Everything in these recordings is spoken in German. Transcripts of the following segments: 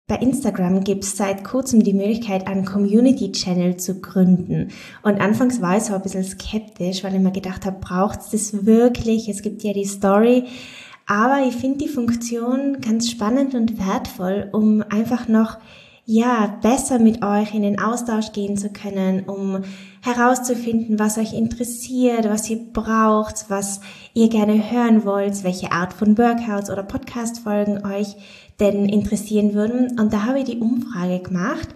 Bei Instagram gibt es seit kurzem die Möglichkeit, einen Community-Channel zu gründen. Und anfangs war ich so ein bisschen skeptisch, weil ich mir gedacht habe, braucht es das wirklich? Es gibt ja die Story. Aber ich finde die Funktion ganz spannend und wertvoll, um einfach noch besser mit euch in den Austausch gehen zu können, um herauszufinden, was euch interessiert, was ihr braucht, was ihr gerne hören wollt, welche Art von Workouts oder Podcast-Folgen euch denn interessieren würden. Und da habe ich die Umfrage gemacht,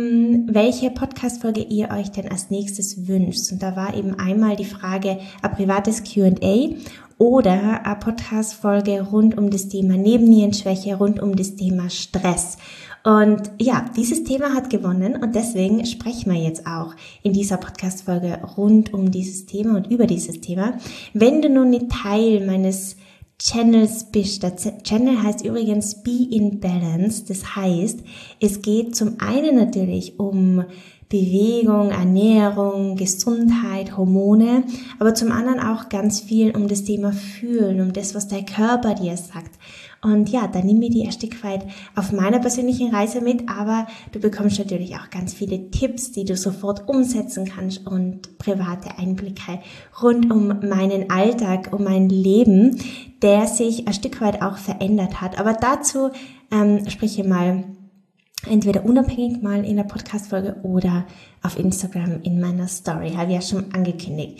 welche Podcast-Folge ihr euch denn als nächstes wünscht. Und da war eben einmal die Frage, ein privates Q&A oder eine Podcast-Folge rund um das Thema Nebennierenschwäche, rund um das Thema Stress. Und dieses Thema hat gewonnen und deswegen sprechen wir jetzt auch in dieser Podcast-Folge rund um dieses Thema und über dieses Thema. Wenn du nun nicht Teil meines Channels bist, der Channel heißt übrigens Be in Balance, das heißt, es geht zum einen natürlich um Bewegung, Ernährung, Gesundheit, Hormone, aber zum anderen auch ganz viel um das Thema Fühlen, um das, was der Körper dir sagt. Und da nehme ich die ein Stück weit auf meiner persönlichen Reise mit, aber du bekommst natürlich auch ganz viele Tipps, die du sofort umsetzen kannst und private Einblicke rund um meinen Alltag, um mein Leben, der sich ein Stück weit auch verändert hat. Aber dazu spreche ich mal entweder unabhängig mal in der Podcast-Folge oder auf Instagram in meiner Story, habe ich ja schon angekündigt.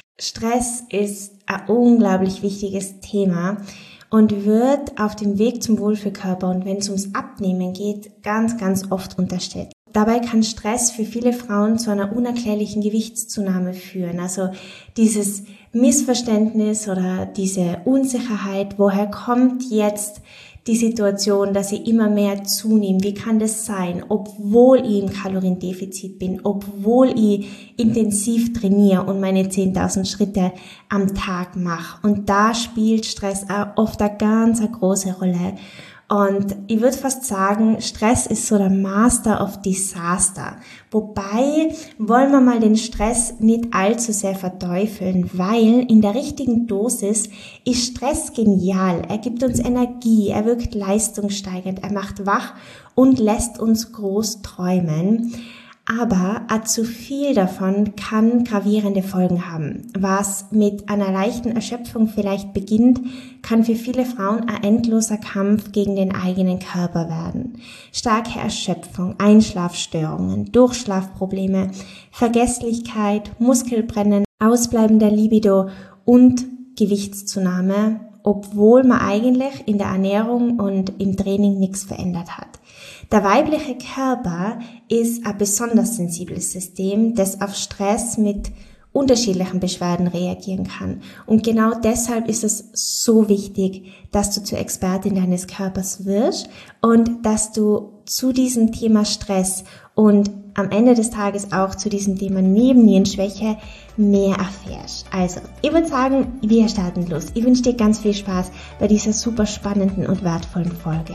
Stress ist ein unglaublich wichtiges Thema und wird auf dem Weg zum Wohlfühlkörper und wenn es ums Abnehmen geht, ganz, ganz oft unterschätzt. Dabei kann Stress für viele Frauen zu einer unerklärlichen Gewichtszunahme führen. Also dieses Missverständnis oder diese Unsicherheit, woher kommt jetzt die Situation, dass ich immer mehr zunehme? Wie kann das sein, obwohl ich im Kaloriendefizit bin, obwohl ich intensiv trainiere und meine 10.000 Schritte am Tag mache? Und da spielt Stress auch oft eine ganz große Rolle. Und ich würde fast sagen, Stress ist so der Master of Disaster. Wobei wollen wir mal den Stress nicht allzu sehr verteufeln, weil in der richtigen Dosis ist Stress genial. Er gibt uns Energie, er wirkt leistungssteigend, er macht wach und lässt uns groß träumen. Aber zu viel davon kann gravierende Folgen haben. Was mit einer leichten Erschöpfung vielleicht beginnt, kann für viele Frauen ein endloser Kampf gegen den eigenen Körper werden. Starke Erschöpfung, Einschlafstörungen, Durchschlafprobleme, Vergesslichkeit, Muskelbrennen, Ausbleiben der Libido und Gewichtszunahme, obwohl man eigentlich in der Ernährung und im Training nichts verändert hat. Der weibliche Körper ist ein besonders sensibles System, das auf Stress mit unterschiedlichen Beschwerden reagieren kann. Und genau deshalb ist es so wichtig, dass du zur Expertin deines Körpers wirst und dass du zu diesem Thema Stress und am Ende des Tages auch zu diesem Thema Nebennierenschwäche mehr erfährst. Also, ich würde sagen, wir starten los. Ich wünsche dir ganz viel Spaß bei dieser super spannenden und wertvollen Folge.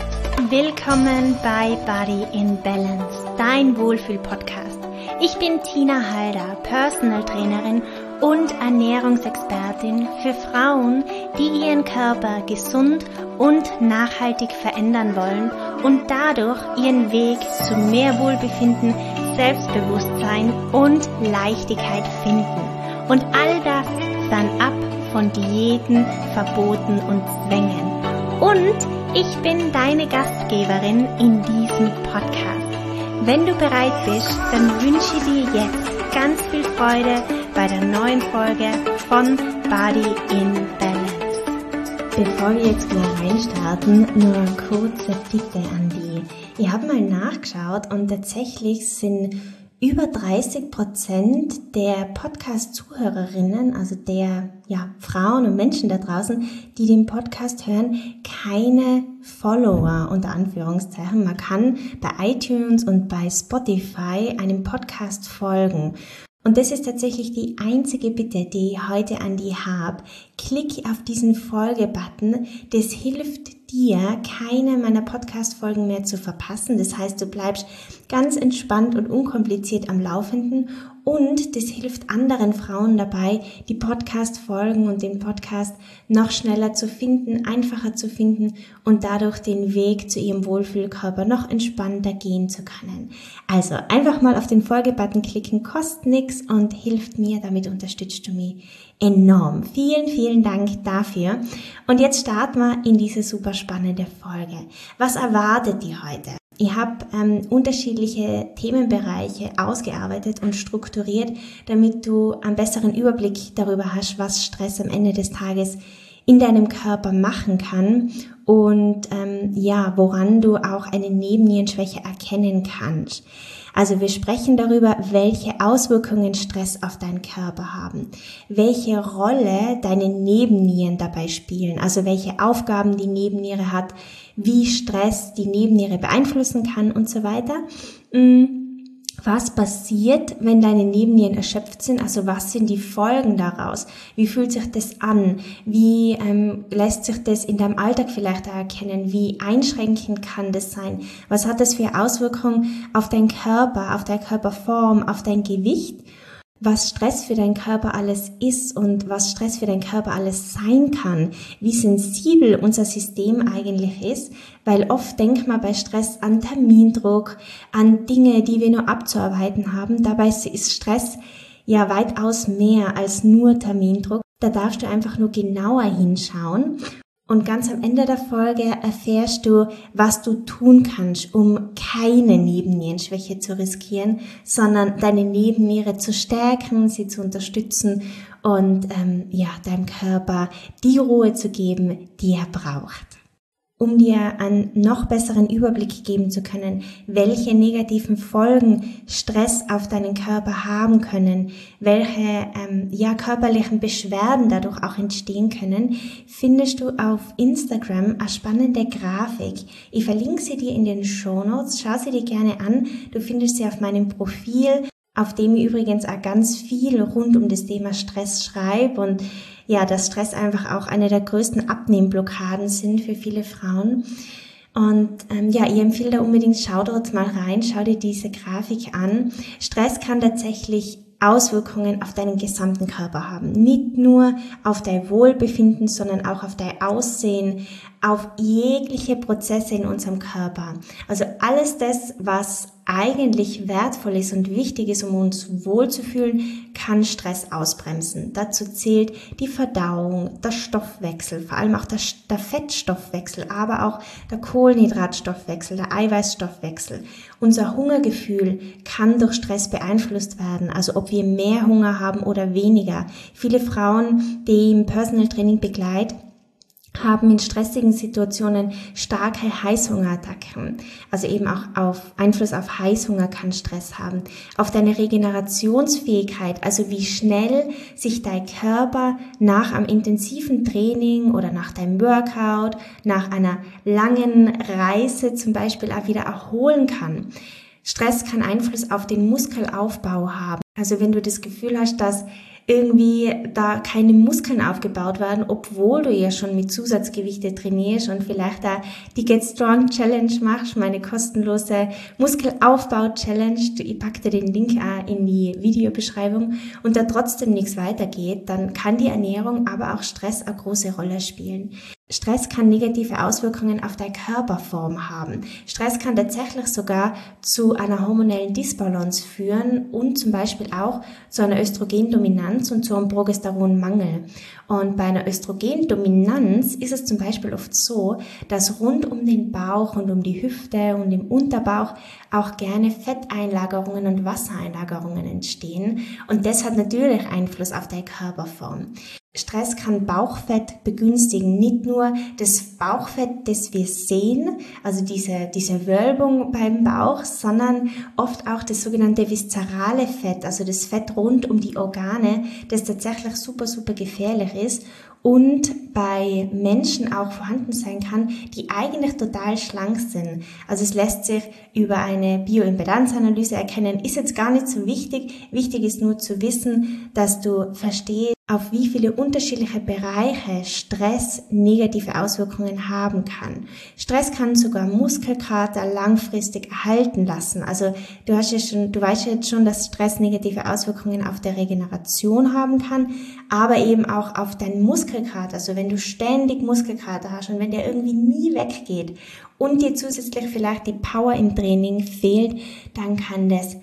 Willkommen bei Body in Balance, dein Wohlfühl-Podcast. Ich bin Tina Halder, Personal Trainerin und Ernährungsexpertin für Frauen, die ihren Körper gesund und nachhaltig verändern wollen und dadurch ihren Weg zu mehr Wohlbefinden, Selbstbewusstsein und Leichtigkeit finden. Und all das dann ab von Diäten, Verboten und Zwängen. Und ich bin deine Gastgeberin in diesem Podcast. Wenn du bereit bist, dann wünsche ich dir jetzt ganz viel Freude bei der neuen Folge von Body in Balance. Bevor wir jetzt gleich reinstarten, nur eine kurze Bitte an die. Ich habe mal nachgeschaut und tatsächlich sind über 30% der Podcast-Zuhörerinnen, also der Frauen und Menschen da draußen, die den Podcast hören, keine Follower unter Anführungszeichen. Man kann bei iTunes und bei Spotify einem Podcast folgen. Und das ist tatsächlich die einzige Bitte, die ich heute an die habe. Klick auf diesen Folge-Button. Das hilft dir, keine meiner Podcast-Folgen mehr zu verpassen. Das heißt, du bleibst ganz entspannt und unkompliziert am Laufenden und das hilft anderen Frauen dabei, die Podcast-Folgen und den Podcast noch schneller zu finden, einfacher zu finden und dadurch den Weg zu ihrem Wohlfühlkörper noch entspannter gehen zu können. Also einfach mal auf den Folge-Button klicken, kostet nichts und hilft mir, damit unterstützt du mich enorm. Vielen, vielen Dank dafür. Und jetzt starten wir in diese super spannende Folge. Was erwartet dir heute? Ich habe unterschiedliche Themenbereiche ausgearbeitet und strukturiert, damit du einen besseren Überblick darüber hast, was Stress am Ende des Tages in deinem Körper machen kann und woran du auch eine Nebennierenschwäche erkennen kannst. Also wir sprechen darüber, welche Auswirkungen Stress auf deinen Körper haben, welche Rolle deine Nebennieren dabei spielen, also welche Aufgaben die Nebenniere hat, wie Stress die Nebenniere beeinflussen kann und so weiter. Was passiert, wenn deine Nebennieren erschöpft sind? Also was sind die Folgen daraus? Wie fühlt sich das an? Wie lässt sich das in deinem Alltag vielleicht erkennen? Wie einschränkend kann das sein? Was hat das für Auswirkungen auf deinen Körper, auf deine Körperform, auf dein Gewicht? Was Stress für deinen Körper alles ist und was Stress für deinen Körper alles sein kann, wie sensibel unser System eigentlich ist, weil oft denkt man bei Stress an Termindruck, an Dinge, die wir nur abzuarbeiten haben. Dabei ist Stress ja weitaus mehr als nur Termindruck. Da darfst du einfach nur genauer hinschauen. Und ganz am Ende der Folge erfährst du, was du tun kannst, um keine Nebennierenschwäche zu riskieren, sondern deine Nebenniere zu stärken, sie zu unterstützen und deinem Körper die Ruhe zu geben, die er braucht. Um dir einen noch besseren Überblick geben zu können, welche negativen Folgen Stress auf deinen Körper haben können, welche körperlichen Beschwerden dadurch auch entstehen können, findest du auf Instagram eine spannende Grafik. Ich verlinke sie dir in den Shownotes, schau sie dir gerne an. Du findest sie auf meinem Profil, auf dem ich übrigens auch ganz viel rund um das Thema Stress schreibe und dass Stress einfach auch eine der größten Abnehmblockaden sind für viele Frauen. Und ich empfehle da unbedingt, schau dort mal rein, schau dir diese Grafik an. Stress kann tatsächlich Auswirkungen auf deinen gesamten Körper haben. Nicht nur auf dein Wohlbefinden, sondern auch auf dein Aussehen, auf jegliche Prozesse in unserem Körper. Also alles das, was eigentlich wertvoll ist und wichtig ist, um uns wohlzufühlen, kann Stress ausbremsen. Dazu zählt die Verdauung, der Stoffwechsel, vor allem auch der Fettstoffwechsel, aber auch der Kohlenhydratstoffwechsel, der Eiweißstoffwechsel. Unser Hungergefühl kann durch Stress beeinflusst werden, also ob wir mehr Hunger haben oder weniger. Viele Frauen, die ich im Personal Training begleite, haben in stressigen Situationen starke Heißhungerattacken. Also eben auch Einfluss auf Heißhunger kann Stress haben. Auf deine Regenerationsfähigkeit, also wie schnell sich dein Körper nach einem intensiven Training oder nach deinem Workout, nach einer langen Reise zum Beispiel auch wieder erholen kann. Stress kann Einfluss auf den Muskelaufbau haben. Also wenn du das Gefühl hast, dass irgendwie da keine Muskeln aufgebaut werden, obwohl du ja schon mit Zusatzgewichte trainierst und vielleicht da die Get Strong Challenge machst, meine kostenlose Muskelaufbau Challenge. Ich packe dir den Link auch in die Videobeschreibung und da trotzdem nichts weitergeht, dann kann die Ernährung, aber auch Stress eine große Rolle spielen. Stress kann negative Auswirkungen auf deine Körperform haben. Stress kann tatsächlich sogar zu einer hormonellen Disbalance führen und zum Beispiel auch zu einer Östrogendominanz und zu einem Progesteronmangel. Und bei einer Östrogendominanz ist es zum Beispiel oft so, dass rund um den Bauch und um die Hüfte und im Unterbauch auch gerne Fetteinlagerungen und Wassereinlagerungen entstehen. Und das hat natürlich Einfluss auf deine Körperform. Stress kann Bauchfett begünstigen, nicht nur das Bauchfett, das wir sehen, also diese Wölbung beim Bauch, sondern oft auch das sogenannte viszerale Fett, also das Fett rund um die Organe, das tatsächlich super, super gefährlich ist und bei Menschen auch vorhanden sein kann, die eigentlich total schlank sind. Also es lässt sich über eine Bioimpedanzanalyse erkennen, ist jetzt gar nicht so wichtig. Wichtig ist nur zu wissen, dass du verstehst, auf wie viele unterschiedliche Bereiche Stress negative Auswirkungen haben kann. Stress kann sogar Muskelkater langfristig erhalten lassen. Also du weißt jetzt schon, dass Stress negative Auswirkungen auf der Regeneration haben kann, aber eben auch auf deinen Muskelkater. Also wenn du ständig Muskelkater hast und wenn der irgendwie nie weggeht und dir zusätzlich vielleicht die Power im Training fehlt, dann kann das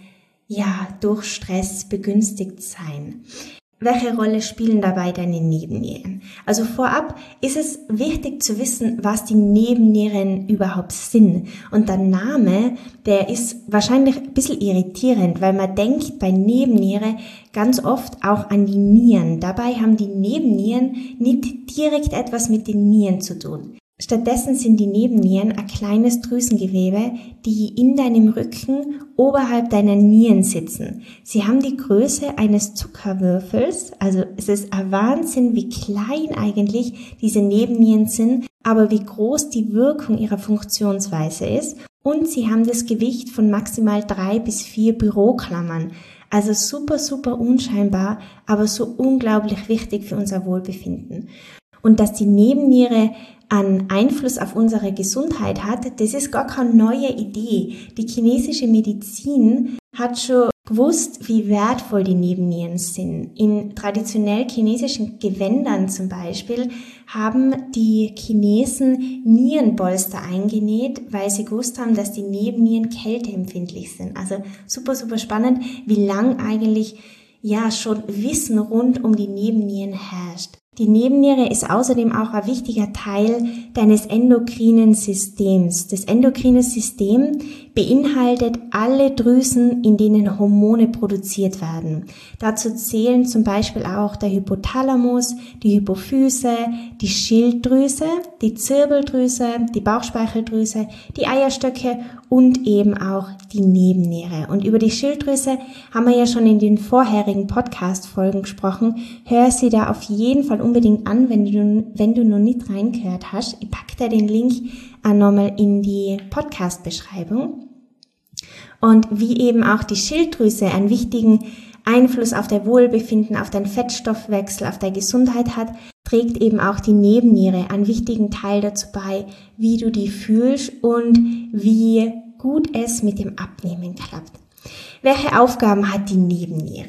durch Stress begünstigt sein. Welche Rolle spielen dabei deine Nebennieren? Also vorab ist es wichtig zu wissen, was die Nebennieren überhaupt sind. Und der Name, der ist wahrscheinlich ein bisschen irritierend, weil man denkt bei Nebenniere ganz oft auch an die Nieren. Dabei haben die Nebennieren nicht direkt etwas mit den Nieren zu tun. Stattdessen sind die Nebennieren ein kleines Drüsengewebe, die in deinem Rücken oberhalb deiner Nieren sitzen. Sie haben die Größe eines Zuckerwürfels, also es ist ein Wahnsinn, wie klein eigentlich diese Nebennieren sind, aber wie groß die Wirkung ihrer Funktionsweise ist. Und sie haben das Gewicht von maximal 3 bis 4 Büroklammern. Also super, super unscheinbar, aber so unglaublich wichtig für unser Wohlbefinden. Und dass die Nebenniere einen Einfluss auf unsere Gesundheit hat, das ist gar keine neue Idee. Die chinesische Medizin hat schon gewusst, wie wertvoll die Nebennieren sind. In traditionell chinesischen Gewändern zum Beispiel haben die Chinesen Nierenbolster eingenäht, weil sie gewusst haben, dass die Nebennieren kälteempfindlich sind. Also super, super spannend, wie lang eigentlich schon Wissen rund um die Nebennieren herrscht. Die Nebenniere ist außerdem auch ein wichtiger Teil deines endokrinen Systems. Das endokrine System beinhaltet alle Drüsen, in denen Hormone produziert werden. Dazu zählen zum Beispiel auch der Hypothalamus, die Hypophyse, die Schilddrüse, die Zirbeldrüse, die Bauchspeicheldrüse, die Eierstöcke und eben auch die Nebenniere. Und über die Schilddrüse haben wir ja schon in den vorherigen Podcast-Folgen gesprochen. Hör sie da auf jeden Fall unbedingt an, wenn du noch nicht reingehört hast. Ich packe da den Link auch nochmal in die Podcast-Beschreibung. Und wie eben auch die Schilddrüse einen wichtigen Einfluss auf dein Wohlbefinden, auf deinen Fettstoffwechsel, auf deine Gesundheit hat, trägt eben auch die Nebenniere einen wichtigen Teil dazu bei, wie du die fühlst und wie gut es mit dem Abnehmen klappt. Welche Aufgaben hat die Nebenniere?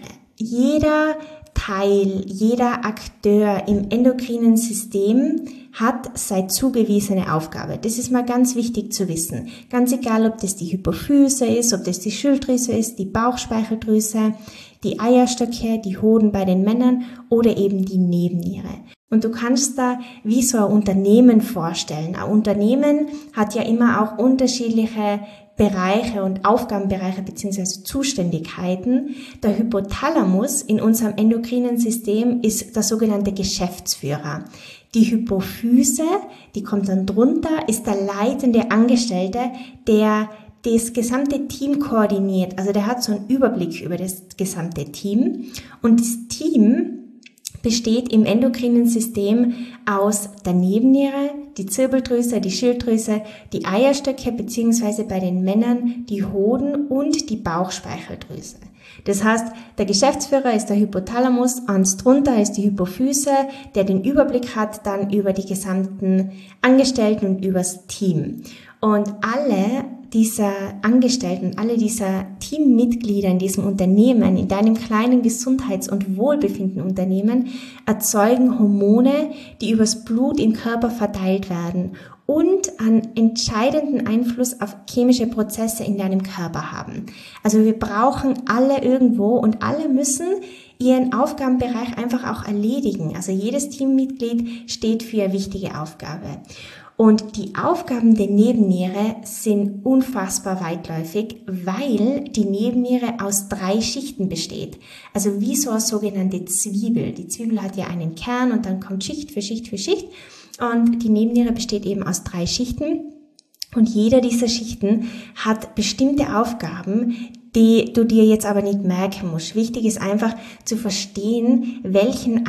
Jeder Teil, jeder Akteur im endokrinen System hat seine zugewiesene Aufgabe. Das ist mal ganz wichtig zu wissen. Ganz egal, ob das die Hypophyse ist, ob das die Schilddrüse ist, die Bauchspeicheldrüse, die Eierstöcke, die Hoden bei den Männern oder eben die Nebenniere. Und du kannst da wie so ein Unternehmen vorstellen. Ein Unternehmen hat ja immer auch unterschiedliche Bereiche und Aufgabenbereiche bzw. Zuständigkeiten. Der Hypothalamus in unserem endokrinen System ist der sogenannte Geschäftsführer. Die Hypophyse, die kommt dann drunter, ist der leitende Angestellte, der das gesamte Team koordiniert. Also der hat so einen Überblick über das gesamte Team. Und das Team besteht im endokrinen System aus der Nebenniere, die Zirbeldrüse, die Schilddrüse, die Eierstöcke bzw. bei den Männern die Hoden und die Bauchspeicheldrüse. Das heißt, der Geschäftsführer ist der Hypothalamus, eins drunter ist die Hypophyse, der den Überblick hat dann über die gesamten Angestellten und übers Team. Und alle dieser Angestellten, alle dieser Teammitglieder in diesem Unternehmen, in deinem kleinen Gesundheits- und Wohlbefindenunternehmen, erzeugen Hormone, die übers Blut im Körper verteilt werden und einen entscheidenden Einfluss auf chemische Prozesse in deinem Körper haben. Also wir brauchen alle irgendwo und alle müssen ihren Aufgabenbereich einfach auch erledigen. Also jedes Teammitglied steht für eine wichtige Aufgabe. Und die Aufgaben der Nebenniere sind unfassbar weitläufig, weil die Nebenniere aus 3 Schichten besteht. Also wie so eine sogenannte Zwiebel. Die Zwiebel hat ja einen Kern und dann kommt Schicht für Schicht für Schicht. Und die Nebenniere besteht eben aus 3 Schichten. Und jeder dieser Schichten hat bestimmte Aufgaben, die du dir jetzt aber nicht merken musst. Wichtig ist einfach zu verstehen, welchen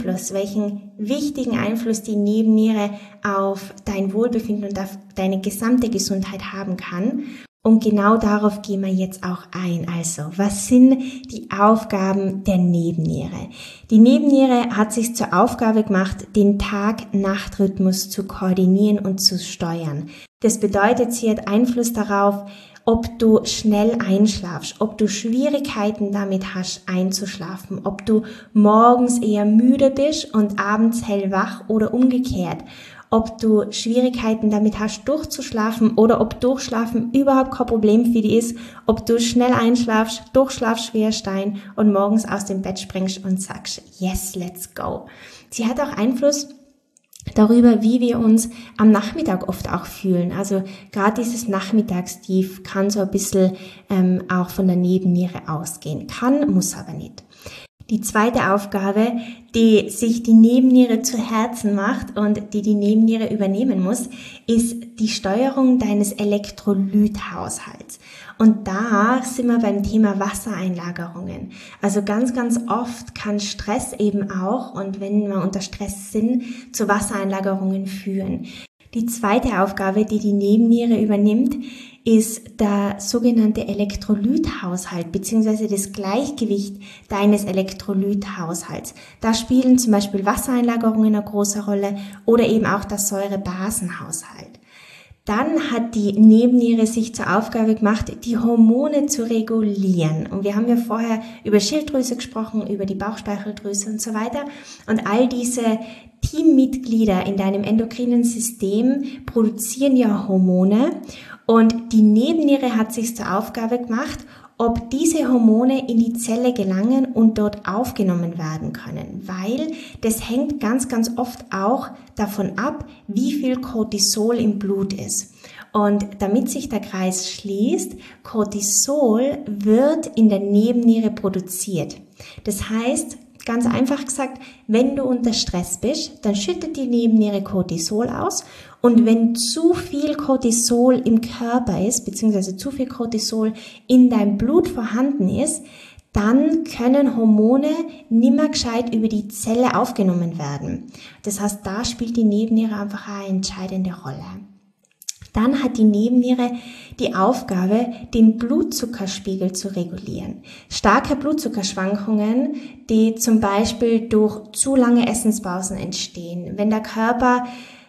wichtigen Einfluss die Nebenniere auf dein Wohlbefinden und auf deine gesamte Gesundheit haben kann. Und genau darauf gehen wir jetzt auch ein. Also, was sind die Aufgaben der Nebenniere? Die Nebenniere hat sich zur Aufgabe gemacht, den Tag-Nacht-Rhythmus zu koordinieren und zu steuern. Das bedeutet, sie hat Einfluss darauf, ob du schnell einschlafst, ob du Schwierigkeiten damit hast, einzuschlafen, ob du morgens eher müde bist und abends hellwach oder umgekehrt, ob du Schwierigkeiten damit hast, durchzuschlafen oder ob Durchschlafen überhaupt kein Problem für dich ist, ob du schnell einschlafst, durchschlafst wie ein Stein und morgens aus dem Bett springst und sagst, yes, let's go. Sie hat auch Einfluss darüber, wie wir uns am Nachmittag oft auch fühlen. Also gerade dieses Nachmittagstief kann so ein bisschen auch von der Nebenniere ausgehen. Kann, muss aber nicht. Die zweite Aufgabe, die sich die Nebenniere zu Herzen macht und die Nebenniere übernehmen muss, ist die Steuerung deines Elektrolythaushalts. Und da sind wir beim Thema Wassereinlagerungen. Also ganz, ganz oft kann Stress eben auch, und wenn wir unter Stress sind, zu Wassereinlagerungen führen. Die zweite Aufgabe, die die Nebenniere übernimmt, ist der sogenannte Elektrolythaushalt bzw. das Gleichgewicht deines Elektrolythaushalts. Da spielen zum Beispiel Wassereinlagerungen eine große Rolle oder eben auch der Säurebasenhaushalt. Dann hat die Nebenniere sich zur Aufgabe gemacht, die Hormone zu regulieren. Und wir haben ja vorher über Schilddrüse gesprochen, über die Bauchspeicheldrüse und so weiter. Und all diese Teammitglieder in deinem endokrinen System produzieren ja Hormone. Und die Nebenniere hat sich zur Aufgabe gemacht, ob diese Hormone in die Zelle gelangen und dort aufgenommen werden können, weil das hängt ganz, ganz oft auch davon ab, wie viel Cortisol im Blut ist. Und damit sich der Kreis schließt, Cortisol wird in der Nebenniere produziert. Das heißt, ganz einfach gesagt, wenn du unter Stress bist, dann schüttet die Nebenniere Cortisol aus. Und wenn zu viel Cortisol im Körper ist, beziehungsweise zu viel Cortisol in deinem Blut vorhanden ist, dann können Hormone nimmer gescheit über die Zelle aufgenommen werden. Das heißt, da spielt die Nebenniere einfach eine entscheidende Rolle. Dann hat die Nebenniere die Aufgabe, den Blutzuckerspiegel zu regulieren. Starke Blutzuckerschwankungen, die zum Beispiel durch zu lange Essenspausen entstehen, wenn der Körper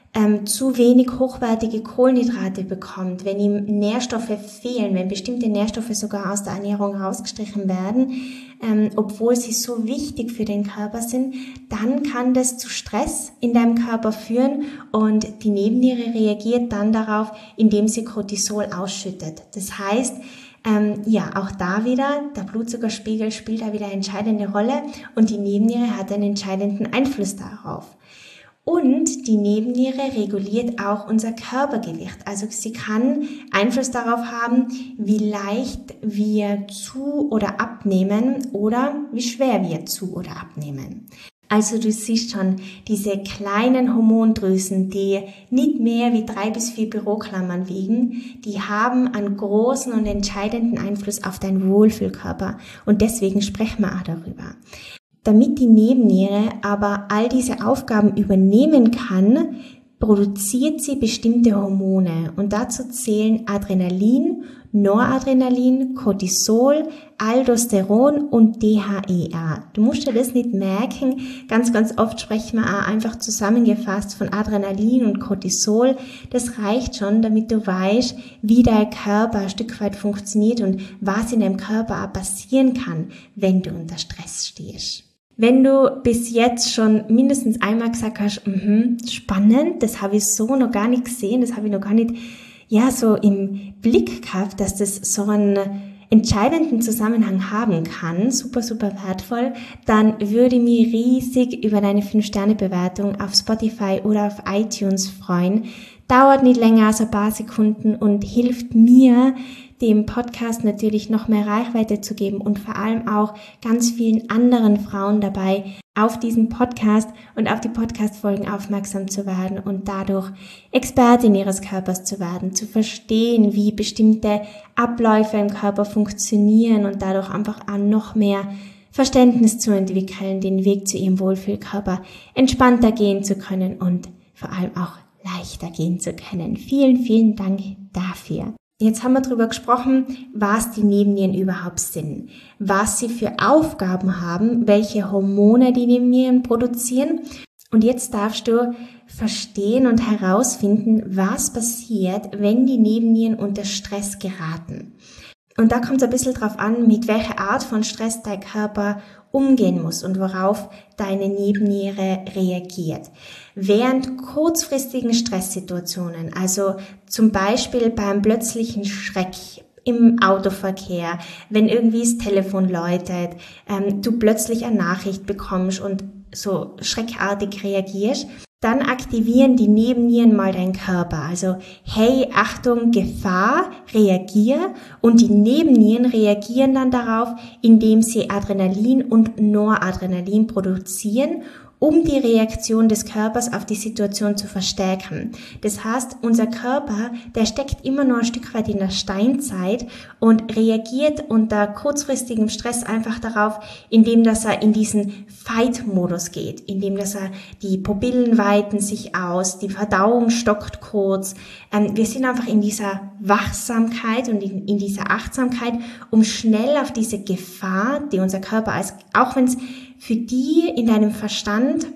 zu wenig hochwertige Kohlenhydrate bekommt, wenn ihm Nährstoffe fehlen, wenn bestimmte Nährstoffe sogar aus der Ernährung rausgestrichen werden, obwohl sie so wichtig für den Körper sind, dann kann das zu Stress in deinem Körper führen und die Nebenniere reagiert dann darauf, indem sie Cortisol ausschüttet. Das heißt, auch da wieder, der Blutzuckerspiegel spielt da wieder eine entscheidende Rolle und die Nebenniere hat einen entscheidenden Einfluss darauf. Und die Nebenniere reguliert auch unser Körpergewicht. Also sie kann Einfluss darauf haben, wie leicht wir zu- oder abnehmen oder wie schwer wir zu- oder abnehmen. Also du siehst schon, diese kleinen Hormondrüsen, die nicht mehr wie 3 bis 4 Büroklammern wiegen, die haben einen großen und entscheidenden Einfluss auf deinen Wohlfühlkörper. Und deswegen sprechen wir auch darüber. Damit die Nebenniere aber all diese Aufgaben übernehmen kann, produziert sie bestimmte Hormone und dazu zählen Adrenalin, Noradrenalin, Cortisol, Aldosteron und DHEA. Du musst dir das nicht merken, ganz, ganz oft sprechen wir auch einfach zusammengefasst von Adrenalin und Cortisol. Das reicht schon, damit du weißt, wie dein Körper ein Stück weit funktioniert und was in deinem Körper auch passieren kann, wenn du unter Stress stehst. Wenn du bis jetzt schon mindestens einmal gesagt hast, spannend, das habe ich so noch gar nicht gesehen, das habe ich noch gar nicht so im Blick gehabt, dass das so einen entscheidenden Zusammenhang haben kann, super, super wertvoll, dann würde ich mich riesig über deine 5-Sterne-Bewertung auf Spotify oder auf iTunes freuen. Dauert nicht länger als ein paar Sekunden und hilft mir, dem Podcast natürlich noch mehr Reichweite zu geben und vor allem auch ganz vielen anderen Frauen dabei, auf diesen Podcast und auf die Podcast-Folgen aufmerksam zu werden und dadurch Expertin ihres Körpers zu werden, zu verstehen, wie bestimmte Abläufe im Körper funktionieren und dadurch einfach auch noch mehr Verständnis zu entwickeln, den Weg zu ihrem Wohlfühlkörper entspannter gehen zu können und vor allem auch leichter gehen zu können. Vielen, vielen Dank dafür. Jetzt haben wir darüber gesprochen, was die Nebennieren überhaupt sind, was sie für Aufgaben haben, welche Hormone die Nebennieren produzieren. Und jetzt darfst du verstehen und herausfinden, was passiert, wenn die Nebennieren unter Stress geraten. Und da kommt es ein bisschen drauf an, mit welcher Art von Stress dein Körper umgehen muss und worauf deine Nebenniere reagiert. Während kurzfristigen Stresssituationen, also zum Beispiel beim plötzlichen Schreck im Autoverkehr, wenn irgendwie das Telefon läutet, du plötzlich eine Nachricht bekommst und so schreckartig reagierst, dann aktivieren die Nebennieren mal deinen Körper. Also, hey, Achtung, Gefahr, reagier. Und die Nebennieren reagieren dann darauf, indem sie Adrenalin und Noradrenalin produzieren, um die Reaktion des Körpers auf die Situation zu verstärken. Das heißt, unser Körper, der steckt immer noch ein Stück weit in der Steinzeit und reagiert unter kurzfristigem Stress einfach darauf, indem dass er in diesen Fight-Modus geht, indem dass er die Pupillen weiten sich aus, die Verdauung stockt kurz. Wir sind einfach in dieser Wachsamkeit und in dieser Achtsamkeit, um schnell auf diese Gefahr, die unser Körper auch wenn es für die in deinem Verstand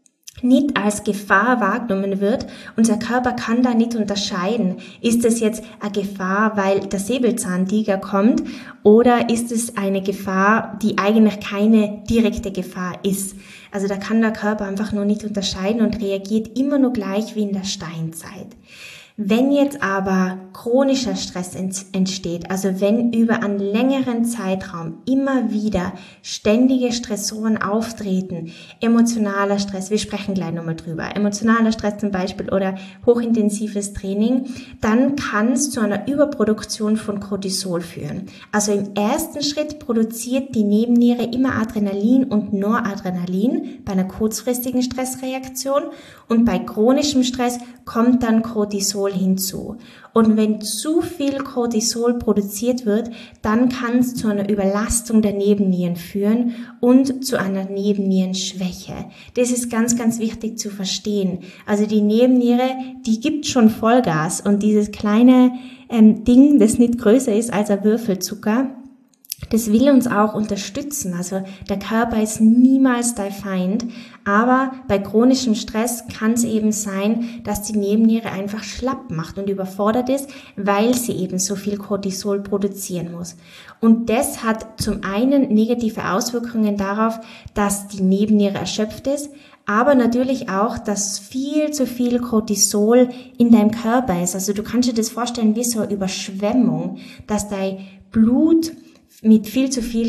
nicht als Gefahr wahrgenommen wird. Unser Körper kann da nicht unterscheiden. Ist es jetzt eine Gefahr, weil der Säbelzahntiger kommt, oder ist es eine Gefahr, die eigentlich keine direkte Gefahr ist? Also da kann der Körper einfach nur nicht unterscheiden und reagiert immer nur gleich wie in der Steinzeit. Wenn jetzt aber chronischer Stress entsteht, also wenn über einen längeren Zeitraum immer wieder ständige Stressoren auftreten, emotionaler Stress, wir sprechen gleich nochmal drüber, emotionaler Stress zum Beispiel oder hochintensives Training, dann kann es zu einer Überproduktion von Cortisol führen. Also im ersten Schritt produziert die Nebenniere immer Adrenalin und Noradrenalin bei einer kurzfristigen Stressreaktion, und bei chronischem Stress kommt dann Cortisol hinzu. Und wenn zu viel Cortisol produziert wird, dann kann es zu einer Überlastung der Nebennieren führen und zu einer Nebennierenschwäche. Das ist ganz, ganz wichtig zu verstehen. Also die Nebenniere, die gibt schon Vollgas, und dieses kleine Ding, das nicht größer ist als ein Würfelzucker, das will uns auch unterstützen. Also der Körper ist niemals dein Feind, aber bei chronischem Stress kann es eben sein, dass die Nebenniere einfach schlapp macht und überfordert ist, weil sie eben so viel Cortisol produzieren muss. Und das hat zum einen negative Auswirkungen darauf, dass die Nebenniere erschöpft ist, aber natürlich auch, dass viel zu viel Cortisol in deinem Körper ist. Also du kannst dir das vorstellen wie so eine Überschwemmung, dass dein Blut mit viel zu viel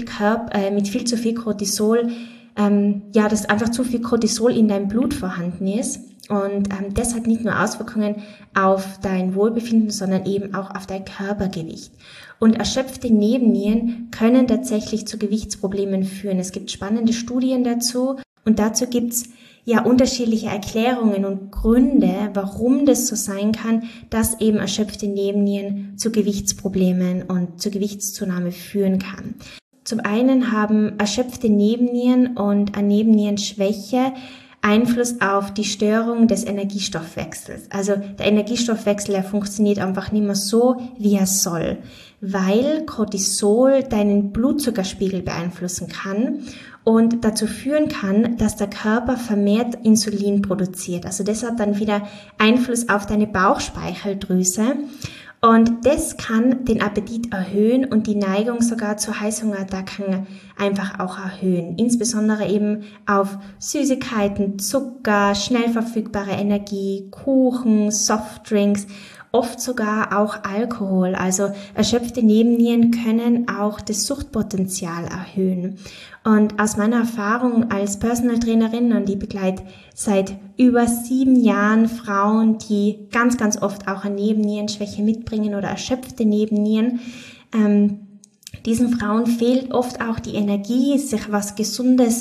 Cortisol, dass einfach zu viel Cortisol in deinem Blut vorhanden ist. Und das hat nicht nur Auswirkungen auf dein Wohlbefinden, sondern eben auch auf dein Körpergewicht. Und erschöpfte Nebennieren können tatsächlich zu Gewichtsproblemen führen. Es gibt spannende Studien dazu, und dazu gibt's unterschiedliche Erklärungen und Gründe, warum das so sein kann, dass eben erschöpfte Nebennieren zu Gewichtsproblemen und zur Gewichtszunahme führen kann. Zum einen haben erschöpfte Nebennieren und eine Nebennierenschwäche Einfluss auf die Störung des Energiestoffwechsels. Also der Energiestoffwechsel, funktioniert einfach nicht mehr so, wie er soll, weil Cortisol deinen Blutzuckerspiegel beeinflussen kann und dazu führen kann, dass der Körper vermehrt Insulin produziert. Also das hat dann wieder Einfluss auf deine Bauchspeicheldrüse. Und das kann den Appetit erhöhen und die Neigung sogar zu Heißhungerattacken einfach auch erhöhen. Insbesondere eben auf Süßigkeiten, Zucker, schnell verfügbare Energie, Kuchen, Softdrinks, oft sogar auch Alkohol. Also erschöpfte Nebennieren können auch das Suchtpotenzial erhöhen. Und aus meiner Erfahrung als Personal Trainerin, und ich begleite seit über 7 Jahren Frauen, die ganz, ganz oft auch eine Nebennierenschwäche mitbringen oder erschöpfte Nebennieren, diesen Frauen fehlt oft auch die Energie, sich was Gesundes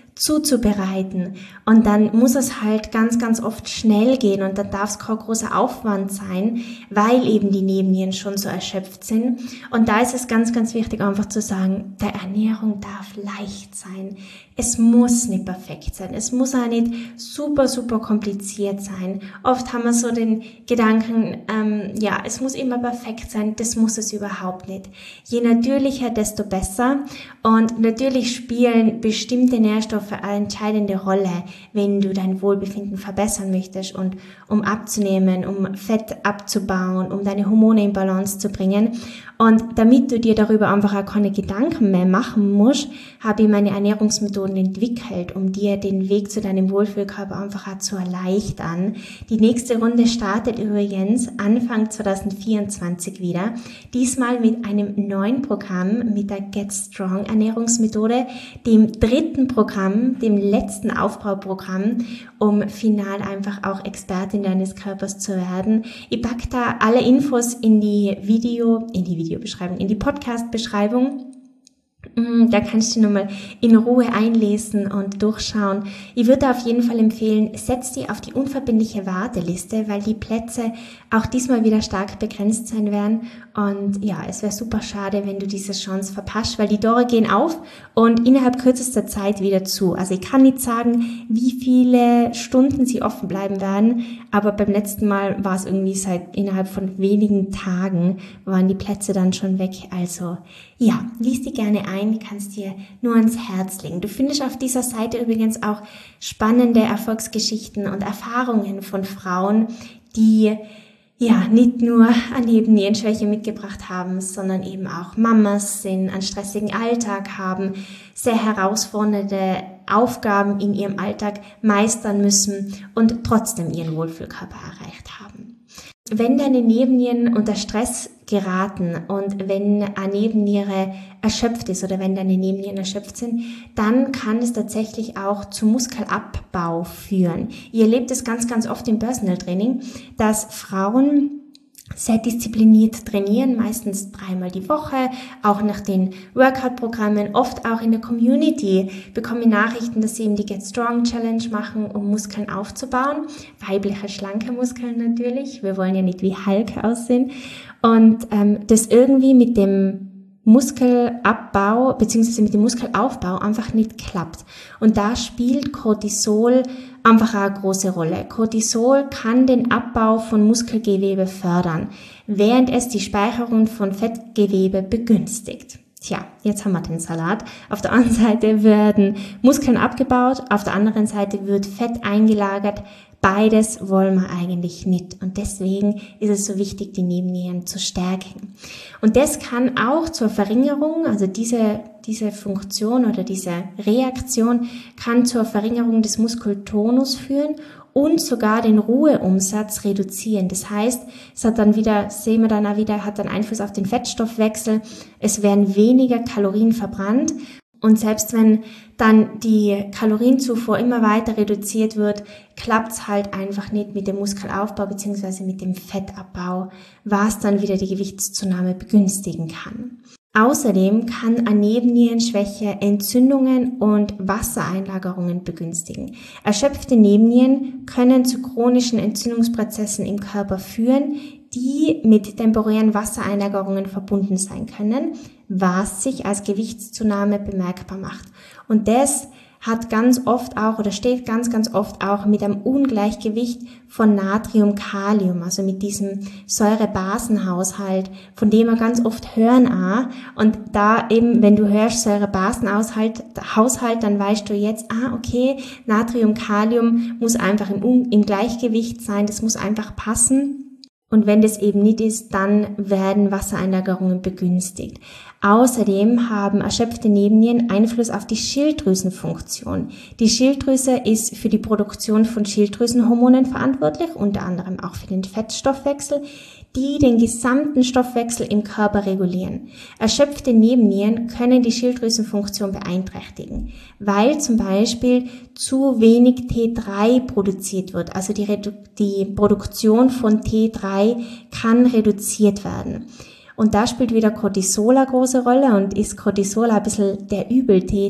zuzubereiten. Und dann muss es halt ganz, ganz oft schnell gehen und dann darf es kein großer Aufwand sein, weil eben die Nebennieren schon so erschöpft sind. Und da ist es ganz, ganz wichtig, einfach zu sagen, der Ernährung darf leicht sein. Es muss nicht perfekt sein. Es muss auch nicht super, super kompliziert sein. Oft haben wir so den Gedanken, es muss immer perfekt sein. Das muss es überhaupt nicht. Je natürlicher, desto besser. Und natürlich spielen bestimmte Nährstoffe eine entscheidende Rolle, wenn du dein Wohlbefinden verbessern möchtest und um abzunehmen, um Fett abzubauen, um deine Hormone in Balance zu bringen. Und damit du dir darüber einfach auch keine Gedanken mehr machen musst, habe ich meine Ernährungsmethoden entwickelt, um dir den Weg zu deinem Wohlfühlkörper einfach auch zu erleichtern. Die nächste Runde startet übrigens Anfang 2024 wieder. Diesmal mit einem neuen Programm, mit der Get Strong Ernährungsmethode, dem 3. Programm, dem letzten Aufbauprogramm, um final einfach auch Expertin deines Körpers zu werden. Ich packe da alle Infos in die Videobeschreibung, in die Podcast-Beschreibung. Da kannst du nochmal in Ruhe einlesen und durchschauen. Ich würde auf jeden Fall empfehlen, setz dich auf die unverbindliche Warteliste, weil die Plätze auch diesmal wieder stark begrenzt sein werden. Und ja, es wäre super schade, wenn du diese Chance verpasst, weil die Tore gehen auf und innerhalb kürzester Zeit wieder zu. Also ich kann nicht sagen, wie viele Stunden sie offen bleiben werden, aber beim letzten Mal war es irgendwie innerhalb von wenigen Tagen waren die Plätze dann schon weg. Also ja, lies die gerne ein, kannst dir nur ans Herz legen. Du findest auf dieser Seite übrigens auch spannende Erfolgsgeschichten und Erfahrungen von Frauen, die ja nicht nur eine Nebennierenschwäche mitgebracht haben, sondern eben auch Mamas sind, einen stressigen Alltag haben, sehr herausfordernde Aufgaben in ihrem Alltag meistern müssen und trotzdem ihren Wohlfühlkörper erreicht haben. Wenn deine Nebennieren unter Stress geraten und wenn eine Nebenniere erschöpft ist oder wenn deine Nebennieren erschöpft sind, dann kann es tatsächlich auch zu Muskelabbau führen. Ihr erlebt es ganz, ganz oft im Personal Training, dass Frauen sehr diszipliniert trainieren, meistens 3-mal die Woche, auch nach den Workout-Programmen, oft auch in der Community bekomme ich Nachrichten, dass sie eben die Get Strong Challenge machen, um Muskeln aufzubauen, weibliche, schlanke Muskeln natürlich, wir wollen ja nicht wie Hulk aussehen und das irgendwie mit dem Muskelabbau bzw. mit dem Muskelaufbau einfach nicht klappt. Und da spielt Cortisol einfach eine große Rolle. Cortisol kann den Abbau von Muskelgewebe fördern, während es die Speicherung von Fettgewebe begünstigt. Tja, jetzt haben wir den Salat. Auf der einen Seite werden Muskeln abgebaut, auf der anderen Seite wird Fett eingelagert. Beides wollen wir eigentlich nicht. Und deswegen ist es so wichtig, die Nebennieren zu stärken. Und das kann auch zur Verringerung, also diese Funktion oder diese Reaktion kann zur Verringerung des Muskeltonus führen und sogar den Ruheumsatz reduzieren. Das heißt, es hat dann wieder, sehen wir dann auch wieder, hat dann Einfluss auf den Fettstoffwechsel. Es werden weniger Kalorien verbrannt. Und selbst wenn dann die Kalorienzufuhr immer weiter reduziert wird, klappt's halt einfach nicht mit dem Muskelaufbau bzw. mit dem Fettabbau, was dann wieder die Gewichtszunahme begünstigen kann. Außerdem kann eine Nebennierenschwäche Entzündungen und Wassereinlagerungen begünstigen. Erschöpfte Nebennieren können zu chronischen Entzündungsprozessen im Körper führen, die mit temporären Wassereinlagerungen verbunden sein können, was sich als Gewichtszunahme bemerkbar macht. Und das hat ganz oft auch oder steht ganz, ganz oft auch mit einem Ungleichgewicht von Natrium-Kalium, also mit diesem Säure-Basen-Haushalt, von dem wir ganz oft hören auch. Und da eben, wenn du hörst Säure-Basen-Haushalt, dann weißt du jetzt, okay, Natrium-Kalium muss einfach im Gleichgewicht sein, das muss einfach passen. Und wenn das eben nicht ist, dann werden Wassereinlagerungen begünstigt. Außerdem haben erschöpfte Nebennieren Einfluss auf die Schilddrüsenfunktion. Die Schilddrüse ist für die Produktion von Schilddrüsenhormonen verantwortlich, unter anderem auch für den Fettstoffwechsel, die den gesamten Stoffwechsel im Körper regulieren. Erschöpfte Nebennieren können die Schilddrüsenfunktion beeinträchtigen, weil zum Beispiel zu wenig T3 produziert wird. Also die Produktion von T3 kann reduziert werden. Und da spielt wieder Cortisol eine große Rolle und ist Cortisol ein bisschen der Übeltäter.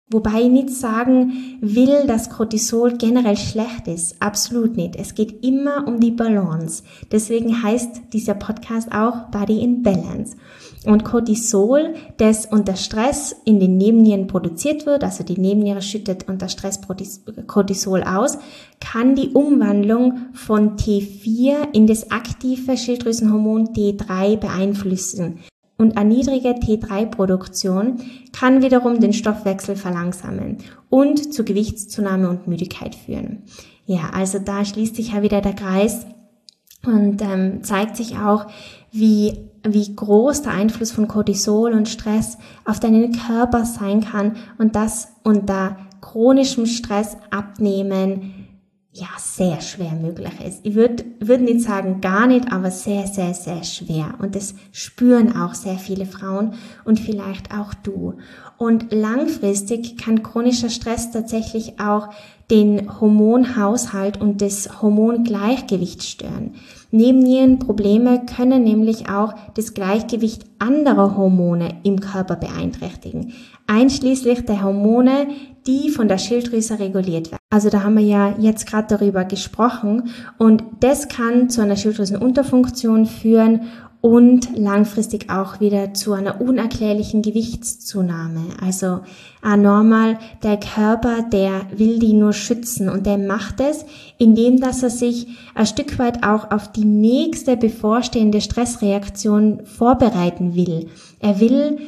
Wobei ich nicht sagen will, dass Cortisol generell schlecht ist. Absolut nicht. Es geht immer um die Balance. Deswegen heißt dieser Podcast auch Body in Balance. Und Cortisol, das unter Stress in den Nebennieren produziert wird, also die Nebenniere schüttet unter Stress Cortisol aus, kann die Umwandlung von T4 in das aktive Schilddrüsenhormon T3 beeinflussen. Und eine niedrige T3-Produktion kann wiederum den Stoffwechsel verlangsamen und zu Gewichtszunahme und Müdigkeit führen. Ja, also da schließt sich ja wieder der Kreis und zeigt sich auch, wie groß der Einfluss von Cortisol und Stress auf deinen Körper sein kann und das unter chronischem Stress abnehmen ja sehr schwer möglich ist. Ich würde nicht sagen gar nicht, aber sehr, sehr, sehr schwer. Und das spüren auch sehr viele Frauen und vielleicht auch du. Und langfristig kann chronischer Stress tatsächlich auch den Hormonhaushalt und das Hormongleichgewicht stören. Nebennierenprobleme können nämlich auch das Gleichgewicht anderer Hormone im Körper beeinträchtigen, einschließlich der Hormone, die von der Schilddrüse reguliert werden. Also da haben wir ja jetzt gerade darüber gesprochen und das kann zu einer Schilddrüsenunterfunktion führen und langfristig auch wieder zu einer unerklärlichen Gewichtszunahme. Also normal, der Körper, der will die nur schützen und der macht es, indem dass er sich ein Stück weit auch auf die nächste bevorstehende Stressreaktion vorbereiten will. Er will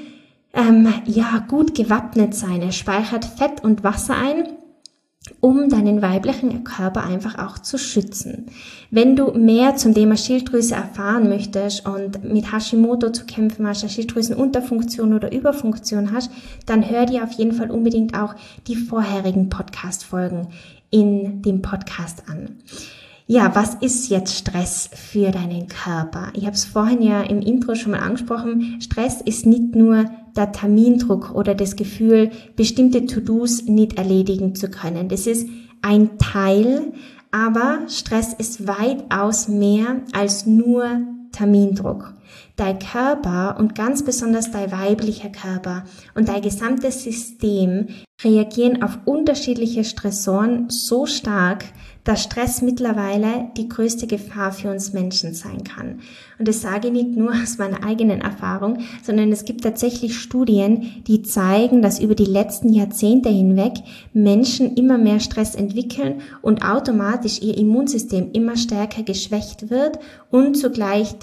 gut gewappnet sein. Er speichert Fett und Wasser ein, um deinen weiblichen Körper einfach auch zu schützen. Wenn du mehr zum Thema Schilddrüse erfahren möchtest und mit Hashimoto zu kämpfen hast, eine Schilddrüsenunterfunktion oder Überfunktion hast, dann hör dir auf jeden Fall unbedingt auch die vorherigen Podcast-Folgen in dem Podcast an. Ja, was ist jetzt Stress für deinen Körper? Ich habe es vorhin ja im Intro schon mal angesprochen. Stress ist nicht nur der Termindruck oder das Gefühl, bestimmte To-Dos nicht erledigen zu können. Das ist ein Teil, aber Stress ist weitaus mehr als nur Termindruck. Dein Körper und ganz besonders dein weiblicher Körper und dein gesamtes System reagieren auf unterschiedliche Stressoren so stark, dass Stress mittlerweile die größte Gefahr für uns Menschen sein kann. Und das sage ich nicht nur aus meiner eigenen Erfahrung, sondern es gibt tatsächlich Studien, die zeigen, dass über die letzten Jahrzehnte hinweg Menschen immer mehr Stress entwickeln und automatisch ihr Immunsystem immer stärker geschwächt wird und zugleich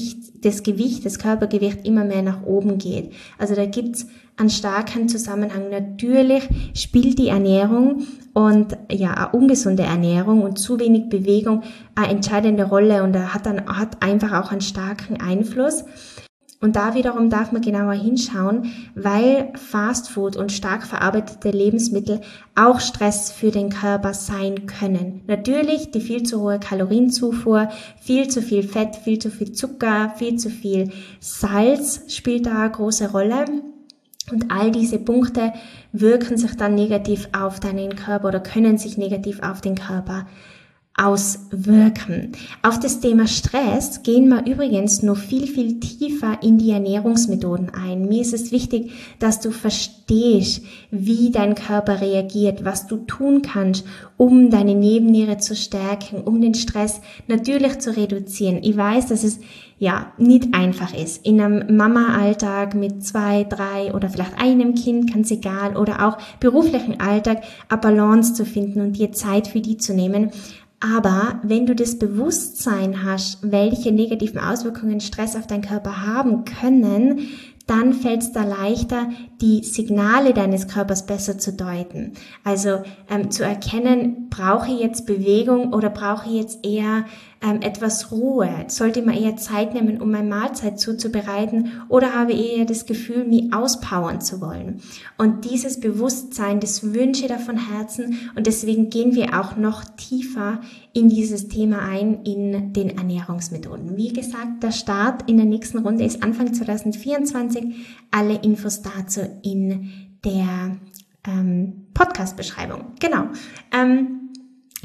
das Körpergewicht immer mehr nach oben geht. Also da gibt's einen starken Zusammenhang. Natürlich spielt die Ernährung und eine ungesunde Ernährung und zu wenig Bewegung eine entscheidende Rolle und hat einfach auch einen starken Einfluss. Und da wiederum darf man genauer hinschauen, weil Fastfood und stark verarbeitete Lebensmittel auch Stress für den Körper sein können. Natürlich die viel zu hohe Kalorienzufuhr, viel zu viel Fett, viel zu viel Zucker, viel zu viel Salz spielt da eine große Rolle. Und all diese Punkte wirken sich dann negativ auf deinen Körper oder können sich negativ auf den Körper auswirken. Auf das Thema Stress gehen wir übrigens noch viel, viel tiefer in die Ernährungsmethoden ein. Mir ist es wichtig, dass du verstehst, wie dein Körper reagiert, was du tun kannst, um deine Nebenniere zu stärken, um den Stress natürlich zu reduzieren. Ich weiß, dass es nicht einfach ist. In einem Mama-Alltag mit 2, 3 oder vielleicht einem Kind, ganz egal, oder auch beruflichen Alltag, eine Balance zu finden und dir Zeit für die zu nehmen. Aber wenn du das Bewusstsein hast, welche negativen Auswirkungen Stress auf deinen Körper haben können, dann fällt es da leichter, die Signale deines Körpers besser zu deuten. Also zu erkennen, brauche ich jetzt Bewegung oder brauche ich jetzt eher etwas Ruhe? Sollte ich mir eher Zeit nehmen, um meine Mahlzeit zuzubereiten oder habe ich eher das Gefühl, mich auspowern zu wollen? Und dieses Bewusstsein, das wünsche ich da von Herzen und deswegen gehen wir auch noch tiefer in dieses Thema ein in den Ernährungsmethoden. Wie gesagt, der Start in der nächsten Runde ist Anfang 2024. Alle Infos dazu in der Podcast-Beschreibung. Genau.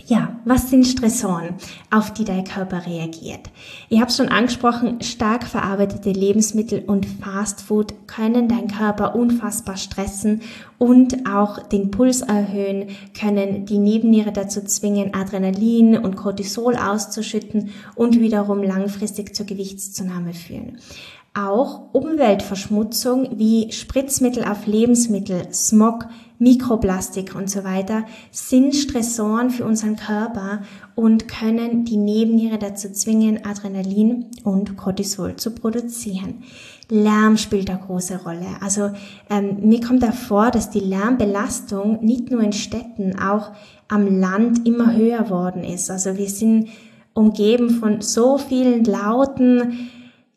Ja, was sind Stressoren, auf die dein Körper reagiert? Ich habe es schon angesprochen, stark verarbeitete Lebensmittel und Fastfood können deinen Körper unfassbar stressen und auch den Puls erhöhen, können die Nebenniere dazu zwingen, Adrenalin und Cortisol auszuschütten und wiederum langfristig zur Gewichtszunahme führen. Auch Umweltverschmutzung wie Spritzmittel auf Lebensmittel, Smog, Mikroplastik und so weiter sind Stressoren für unseren Körper und können die Nebenniere dazu zwingen, Adrenalin und Cortisol zu produzieren. Lärm spielt eine große Rolle. Also mir kommt da vor, dass die Lärmbelastung nicht nur in Städten, auch am Land immer höher worden ist. Also wir sind umgeben von so vielen lauten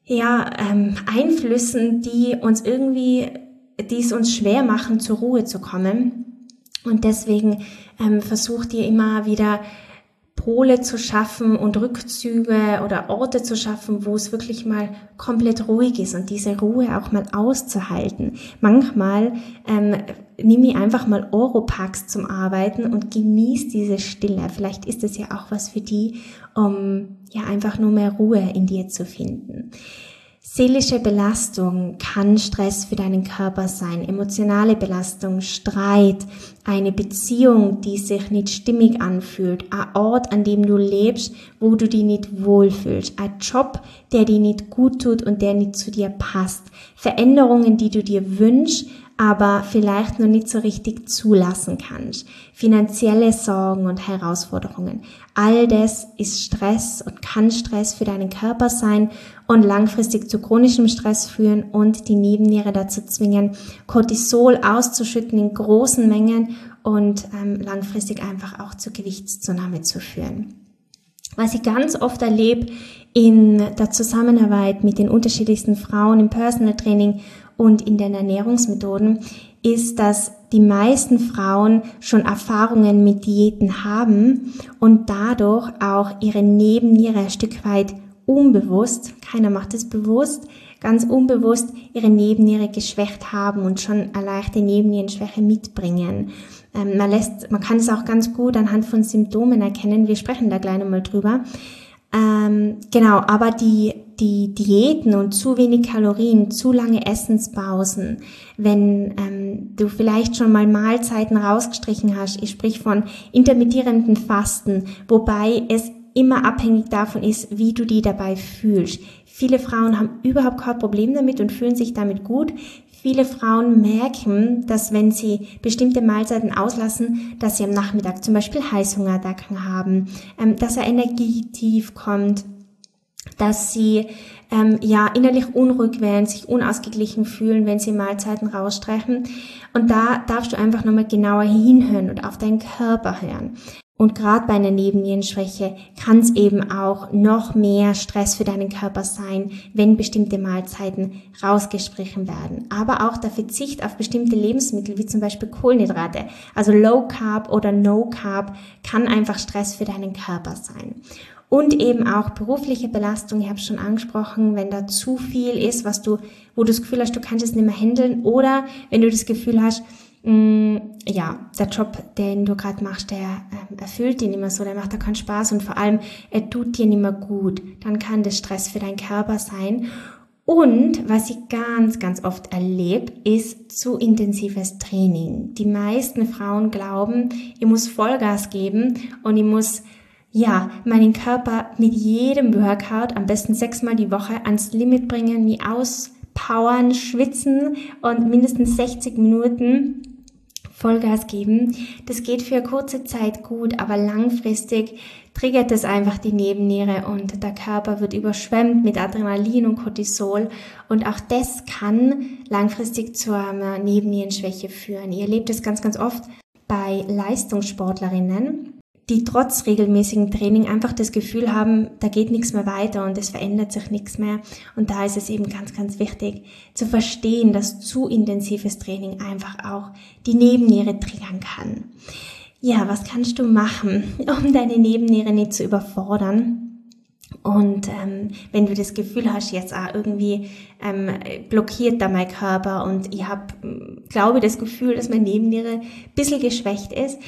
Einflüssen, die es uns schwer machen, zur Ruhe zu kommen. Und deswegen versucht ihr immer wieder Pole zu schaffen und Rückzüge oder Orte zu schaffen, wo es wirklich mal komplett ruhig ist und diese Ruhe auch mal auszuhalten. Manchmal nehme ich einfach mal Oropax zum Arbeiten und genieße diese Stille. Vielleicht ist es ja auch was für die, um einfach nur mehr Ruhe in dir zu finden. Seelische Belastung kann Stress für deinen Körper sein, emotionale Belastung, Streit, eine Beziehung, die sich nicht stimmig anfühlt, ein Ort, an dem du lebst, wo du dich nicht wohlfühlst, ein Job, der dir nicht gut tut und der nicht zu dir passt, Veränderungen, die du dir wünschst, aber vielleicht noch nicht so richtig zulassen kannst, finanzielle Sorgen und Herausforderungen. All das ist Stress und kann Stress für deinen Körper sein und langfristig zu chronischem Stress führen und die Nebenniere dazu zwingen, Cortisol auszuschütten in großen Mengen und langfristig einfach auch zur Gewichtszunahme zu führen. Was ich ganz oft erlebe in der Zusammenarbeit mit den unterschiedlichsten Frauen im Personal Training und in den Ernährungsmethoden, ist, dass die meisten Frauen schon Erfahrungen mit Diäten haben und dadurch auch ihre Nebenniere ein Stück weit unbewusst, keiner macht es bewusst, ganz unbewusst ihre Nebenniere geschwächt haben und schon eine leichte Nebennierenschwäche mitbringen. Man kann es auch ganz gut anhand von Symptomen erkennen, wir sprechen da gleich nochmal drüber. Aber die Diäten und zu wenig Kalorien, zu lange Essenspausen, wenn du vielleicht schon mal Mahlzeiten rausgestrichen hast, ich sprich von intermittierenden Fasten, wobei es immer abhängig davon ist, wie du dich dabei fühlst. Viele Frauen haben überhaupt kein Problem damit und fühlen sich damit gut. Viele Frauen merken, dass wenn sie bestimmte Mahlzeiten auslassen, dass sie am Nachmittag zum Beispiel Heißhungerattacken haben, dass ein Energietief kommt, dass sie innerlich unruhig werden, sich unausgeglichen fühlen, wenn sie Mahlzeiten rausstreichen. Und da darfst du einfach nochmal genauer hinhören und auf deinen Körper hören. Und gerade bei einer Nebennierenschwäche kann es eben auch noch mehr Stress für deinen Körper sein, wenn bestimmte Mahlzeiten rausgestrichen werden. Aber auch der Verzicht auf bestimmte Lebensmittel, wie zum Beispiel Kohlenhydrate, also Low Carb oder No Carb, kann einfach Stress für deinen Körper sein. Und eben auch berufliche Belastung, ich habe es schon angesprochen, wenn da zu viel ist, wo du das Gefühl hast, du kannst es nicht mehr handeln, oder wenn du das Gefühl hast, der Job, den du gerade machst, der erfüllt dich nicht mehr so, der macht da keinen Spaß und vor allem, er tut dir nicht mehr gut, dann kann das Stress für deinen Körper sein. Und was ich ganz, ganz oft erlebe, ist zu intensives Training. Die meisten Frauen glauben, ich muss Vollgas geben und ich muss meinen Körper mit jedem Workout, am besten 6-mal die Woche, ans Limit bringen, mich auspowern, schwitzen und mindestens 60 Minuten Vollgas geben. Das geht für eine kurze Zeit gut, aber langfristig triggert es einfach die Nebenniere und der Körper wird überschwemmt mit Adrenalin und Cortisol und auch das kann langfristig zu einer Nebennierenschwäche führen. Ihr erlebt es ganz, ganz oft bei Leistungssportlerinnen, die trotz regelmäßigem Training einfach das Gefühl haben, da geht nichts mehr weiter und es verändert sich nichts mehr. Und da ist es eben ganz, ganz wichtig zu verstehen, dass zu intensives Training einfach auch die Nebenniere triggern kann. Ja, was kannst du machen, um deine Nebenniere nicht zu überfordern? Und wenn du das Gefühl hast, jetzt irgendwie blockiert da mein Körper und ich glaube das Gefühl, dass meine Nebenniere ein bisschen geschwächt ist,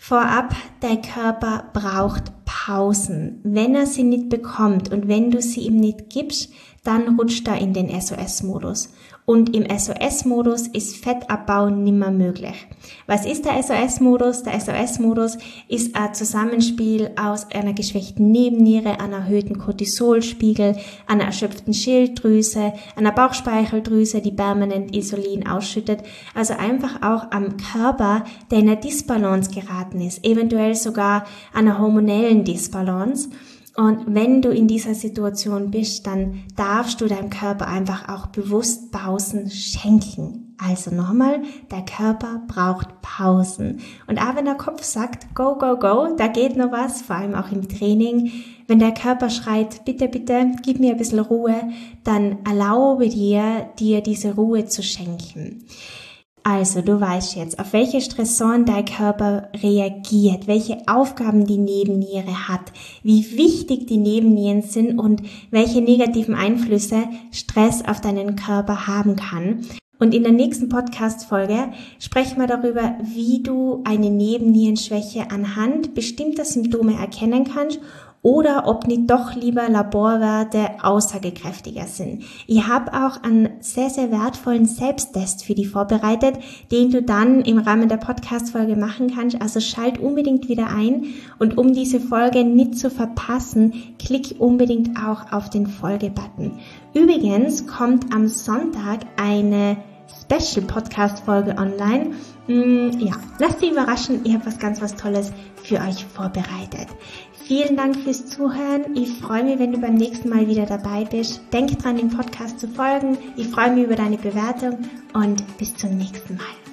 Vorab, dein Körper braucht Pausen. Wenn er sie nicht bekommt und wenn du sie ihm nicht gibst, dann rutscht er in den SOS-Modus. Und im SOS-Modus ist Fettabbau nimmer möglich. Was ist der SOS-Modus? Der SOS-Modus ist ein Zusammenspiel aus einer geschwächten Nebenniere, einem erhöhten Cortisolspiegel, einer erschöpften Schilddrüse, einer Bauchspeicheldrüse, die permanent Insulin ausschüttet. Also einfach auch am Körper, der in eine Disbalance geraten ist, eventuell sogar einer hormonellen Disbalance. Und wenn du in dieser Situation bist, dann darfst du deinem Körper einfach auch bewusst Pausen schenken. Also nochmal, der Körper braucht Pausen. Und auch wenn der Kopf sagt, go, go, go, da geht noch was, vor allem auch im Training. Wenn der Körper schreit, bitte, bitte, gib mir ein bisschen Ruhe, dann erlaube dir diese Ruhe zu schenken. Also, du weißt jetzt, auf welche Stressoren dein Körper reagiert, welche Aufgaben die Nebenniere hat, wie wichtig die Nebennieren sind und welche negativen Einflüsse Stress auf deinen Körper haben kann. Und in der nächsten Podcast-Folge sprechen wir darüber, wie du eine Nebennierenschwäche anhand bestimmter Symptome erkennen kannst oder ob nicht doch lieber Laborwerte aussagekräftiger sind. Ich habe auch einen sehr, sehr wertvollen Selbsttest für dich vorbereitet, den du dann im Rahmen der Podcast-Folge machen kannst. Also schalt unbedingt wieder ein und um diese Folge nicht zu verpassen, klick unbedingt auch auf den Folge-Button. Übrigens kommt am Sonntag eine Special-Podcast-Folge online. Ja, lasst dich überraschen, ich habe was Tolles für euch vorbereitet. Vielen Dank fürs Zuhören. Ich freue mich, wenn du beim nächsten Mal wieder dabei bist. Denk dran, den Podcast zu folgen. Ich freue mich über deine Bewertung und bis zum nächsten Mal.